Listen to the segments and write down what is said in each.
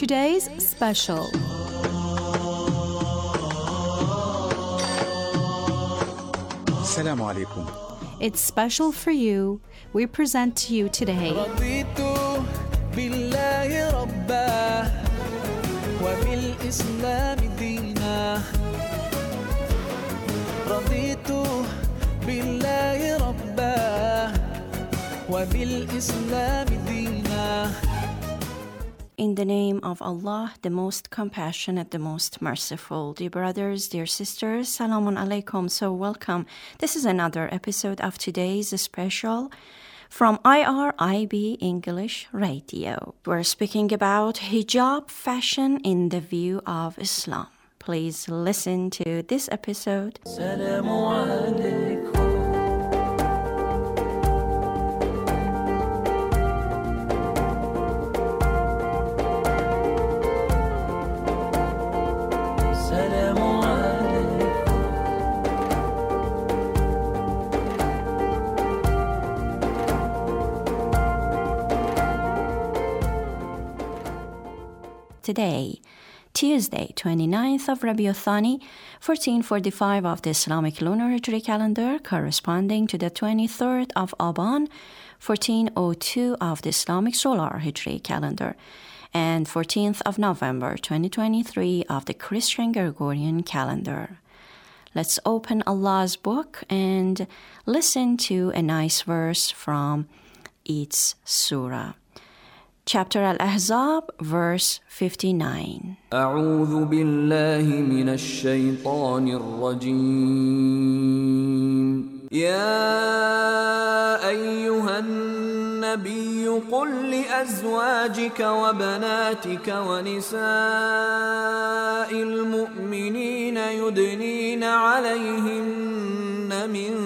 today's special. Assalamu alaikum. It's special for you. We present to you today رضيت بالله ربا وبالإسلام دينا رضيت بالله ربا وبالإسلام دينا. In the name of Allah, the most compassionate, the most merciful. Dear brothers, dear sisters, Salamun Alaikum. So welcome. This is another episode of today's special from IRIB English Radio. We're speaking about hijab fashion in the view of Islam. Please listen to this episode. Salamu alaikum. Today, Tuesday, 29th of Rabiul Thani, 1445 of the Islamic lunar Hijri calendar, corresponding to the 23rd of Aban, 1402 of the Islamic solar Hijri calendar, and 14th of November, 2023 of the Christian Gregorian calendar. Let's open Allah's book and listen to a nice verse from its surah. Chapter Al-Ahzab, verse 59. أعوذ بالله من الشيطان الرجيم. يا أيها النبي قل لأزواجك وبناتك ونساء المؤمنين يدنين عليهن من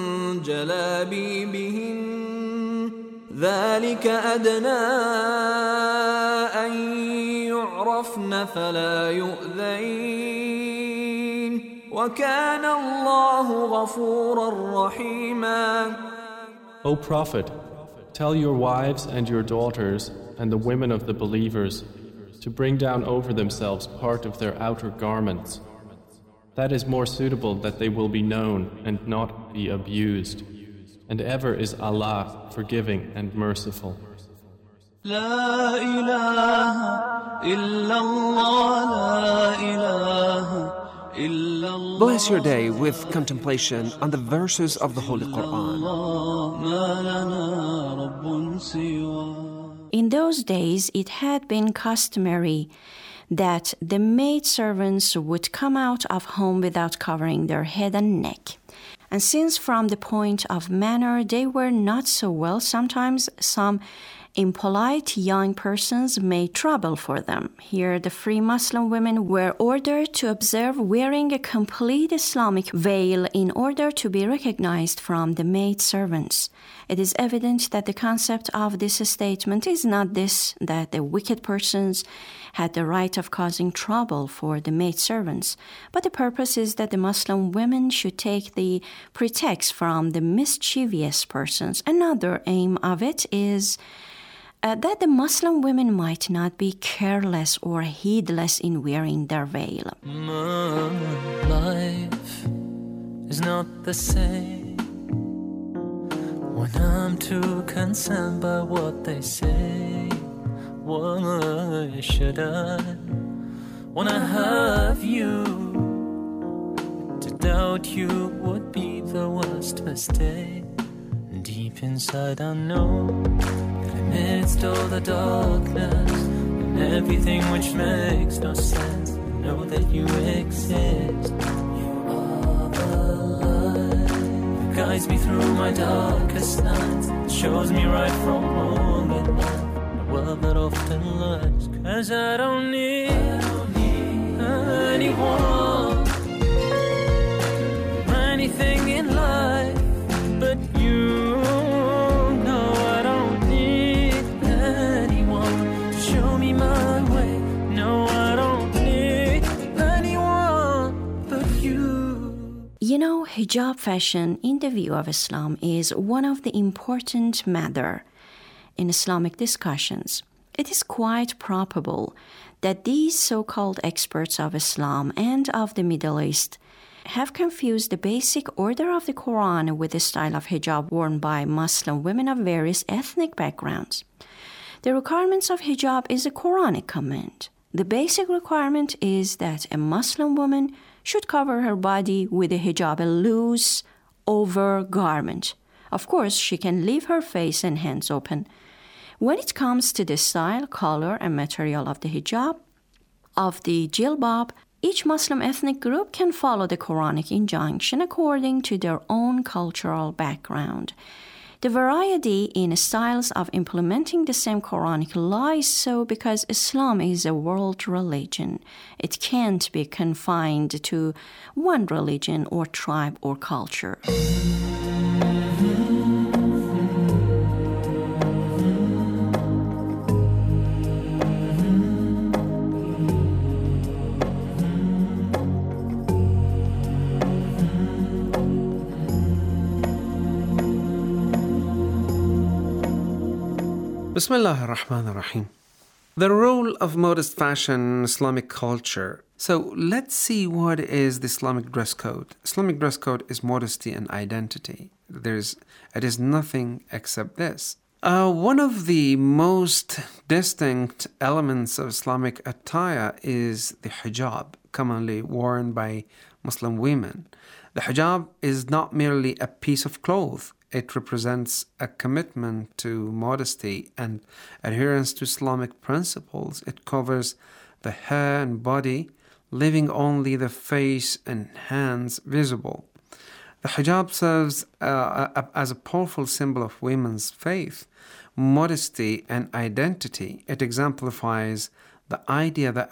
جلابيبهن ذلك أدنى أن يعرفن فلا يؤذين وكان الله غفورا رحيما. O Prophet, tell your wives and your daughters and the women of the believers to bring down over themselves part of their outer garments. That is more suitable that they will be known and not be abused. And ever is Allah forgiving and merciful. لا إله إلا الله لا إله إلا الله. Bless your day with contemplation on the verses of the Holy Quran. ما لنا رب سوى. In those days, it had been customary that the maidservants would come out of home without covering their head and neck. And since from the point of manner they were not so well, sometimes some impolite young persons made trouble for them. Here the free Muslim women were ordered to observe wearing a complete Islamic veil in order to be recognized from the maidservants. It is evident that the concept of this statement is not this, that the wicked persons had the right of causing trouble for the maidservants, but the purpose is that the Muslim women should take the pretext from the mischievous persons. Another aim of it is that the Muslim women might not be careless or heedless in wearing their veil. My life is not the same when I'm too concerned by what they say. Why should I, when I have you, to doubt you would be the worst mistake. Deep inside I know that amidst all the darkness and everything which makes no sense, I know that you exist. You are the light that guides me through my darkest nights, shows me right from wrong at night. Well, that often lies, 'cause I don't need anyone, anything in life but you. No, I don't need anyone to show me my way. No, I don't need anyone but you. You know, hijab fashion in the view of Islam is one of the important matter in Islamic discussions. It is quite probable that these so-called experts of Islam and of the Middle East have confused the basic order of the Quran with the style of hijab worn by Muslim women of various ethnic backgrounds. The requirements of hijab is a Quranic command. The basic requirement is that a Muslim woman should cover her body with a hijab, a loose overgarment. Of course, she can leave her face and hands open. When it comes to the style, color, and material of the hijab, of the jilbab, each Muslim ethnic group can follow the Quranic injunction according to their own cultural background. The variety in styles of implementing the same Quranic law is so because Islam is a world religion. It can't be confined to one religion or tribe or culture. Bismillah ar-Rahman ar-Rahim. The role of modest fashion in Islamic culture. So let's see what is the Islamic dress code. Islamic dress code is modesty and identity. It is nothing except this. One of the most distinct elements of Islamic attire is the hijab, commonly worn by Muslim women. The hijab is not merely a piece of cloth. It represents a commitment to modesty and adherence to Islamic principles. It covers the hair and body, leaving only the face and hands visible. The hijab serves as a powerful symbol of women's faith, modesty, and identity. It exemplifies the idea that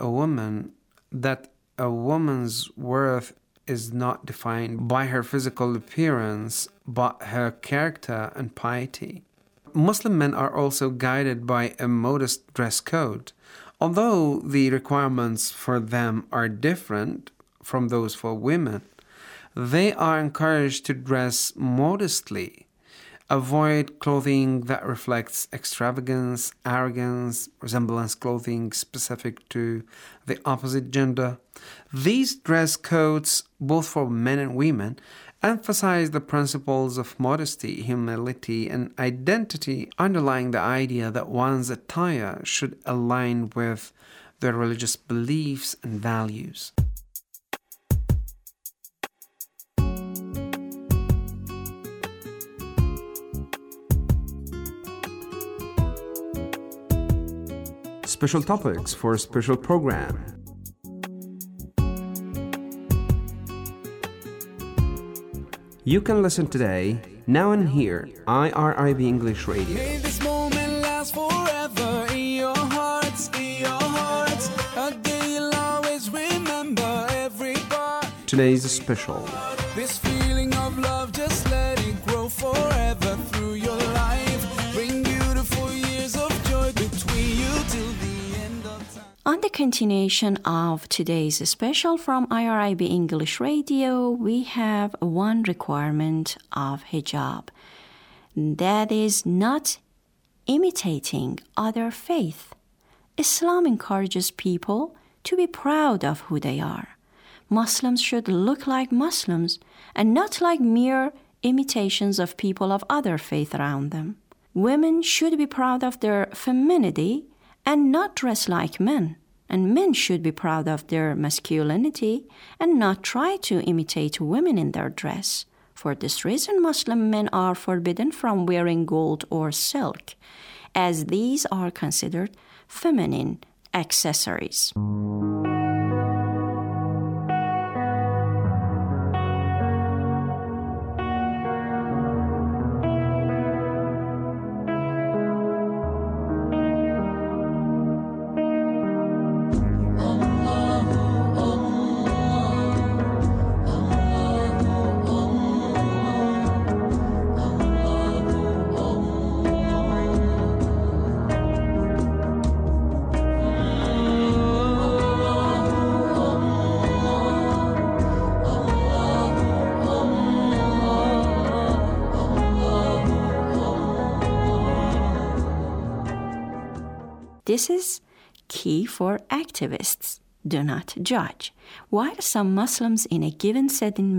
a woman's worth is not defined by her physical appearance, but her character and piety. Muslim men are also guided by a modest dress code. Although the requirements for them are different from those for women, they are encouraged to dress modestly, avoid clothing that reflects extravagance, arrogance, resemblance clothing specific to the opposite gender. These dress codes, both for men and women, emphasize the principles of modesty, humility, and identity, underlying the idea that one's attire should align with their religious beliefs and values. Special topics for a special program. You can listen today, now and here, IRIB English Radio. May this moment last forever in your hearts, a day you'll always remember every part. Today's special. This feeling of love, just let it grow forever through your life. Bring beautiful years of joy between you till the end of time. On the continuation of today's special from IRIB English Radio, we have one requirement of hijab. That is not imitating other faith. Islam encourages people to be proud of who they are. Muslims should look like Muslims and not like mere imitations of people of other faith around them. Women should be proud of their femininity and not dress like men. And men should be proud of their masculinity and not try to imitate women in their dress. For this reason, Muslim men are forbidden from wearing gold or silk, as these are considered feminine accessories. This is key for activists. Do not judge. While some Muslims in a given setting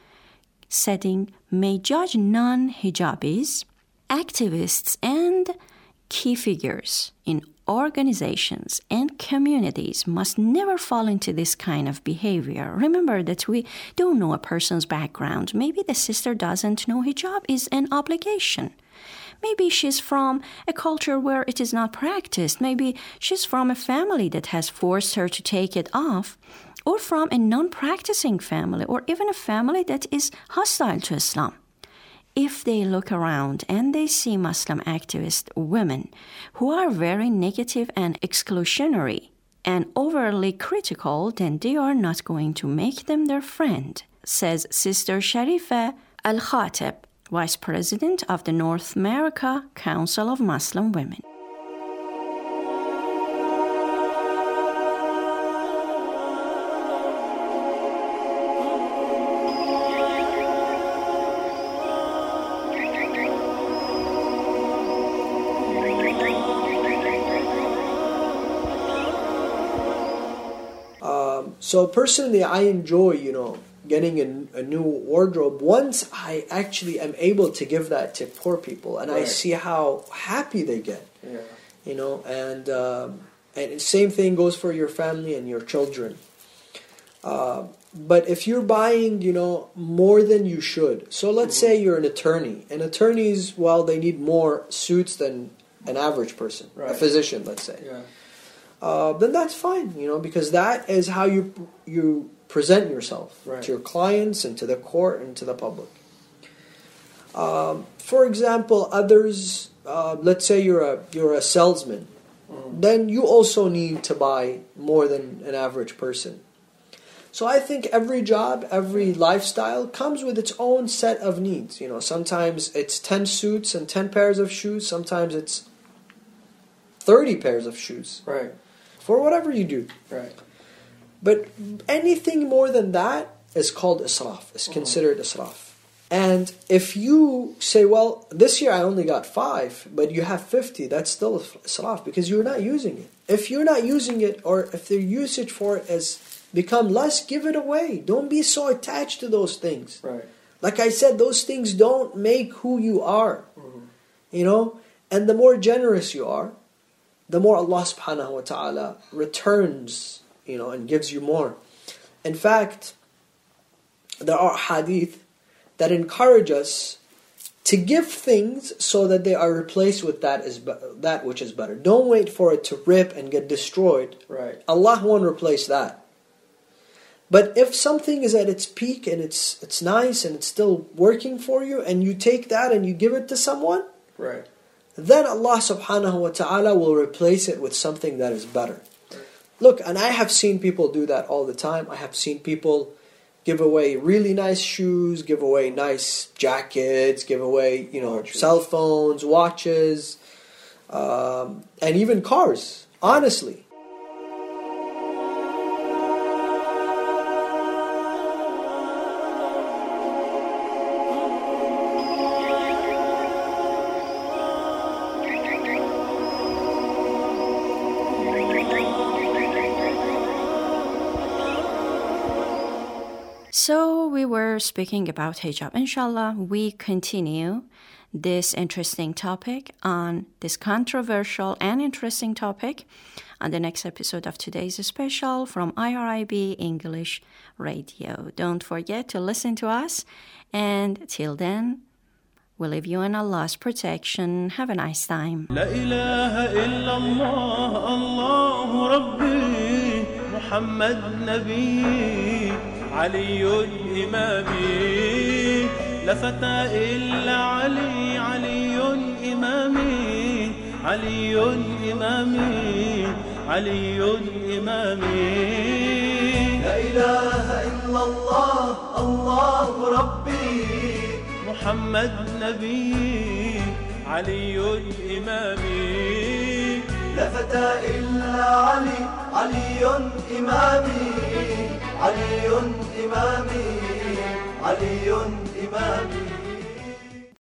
may judge non-hijabis, activists and key figures in organizations and communities must never fall into this kind of behavior. Remember that we don't know a person's background. Maybe the sister doesn't know hijab is an obligation. Maybe she's from a culture where it is not practiced. Maybe she's from a family that has forced her to take it off, or from a non-practicing family, or even a family that is hostile to Islam. If they look around and they see Muslim activist women who are very negative and exclusionary and overly critical, then they are not going to make them their friend, says Sister Sharifa Al-Khatib, Vice President of the North America Council of Muslim Women. So personally, I enjoy, getting a new wardrobe once I actually am able to give that to poor people, and I see how happy they get. And same thing goes for your family and your children. But if you're buying, more than you should. So let's say you're an attorney. And attorneys, they need more suits than an average person, a physician, let's say. Then that's fine, because that is how you present yourself to your clients and to the court and to the public. For example, others, let's say you're a salesman, then you also need to buy more than an average person. So I think every job, every lifestyle comes with its own set of needs. Sometimes it's 10 suits and 10 pairs of shoes. Sometimes it's 30 pairs of shoes. Right. For whatever you do. Right. But anything more than that is called israf. It's considered israf. And if you say, this year I only got 5, but you have 50, that's still israf because you're not using it. If you're not using it, or if the usage for it has become less, give it away. Don't be so attached to those things. Right. Like I said, those things don't make who you are. And the more generous you are, the more Allah subhanahu wa ta'ala returns, and gives you more. In fact, there are hadith that encourage us to give things so that they are replaced with that which is better. Don't wait for it to rip and get destroyed. Right. Allah won't replace that. But if something is at its peak and it's nice and it's still working for you, and you take that and you give it to someone, right, then Allah subhanahu wa ta'ala will replace it with something that is better. Right. Look, and I have seen people do that all the time. I have seen people give away really nice shoes, give away nice jackets, give away, cell phones, watches, and even cars, honestly. So we were speaking about hijab. Inshallah, we continue this interesting topic on this controversial and interesting topic on the next episode of today's special from IRIB English Radio. Don't forget to listen to us. And till then, we leave you in Allah's protection. Have a nice time. La ilaha illallah, Allahu Rabbi, Muhammad Nabi, علي إمامي لا فتى إلا علي علي إمامي علي إمامي علي إمامي لا إله إلا الله الله ربي محمد نبي علي إمامي لا فتى إلا علي علي إمامي علي إمامي علي إمامي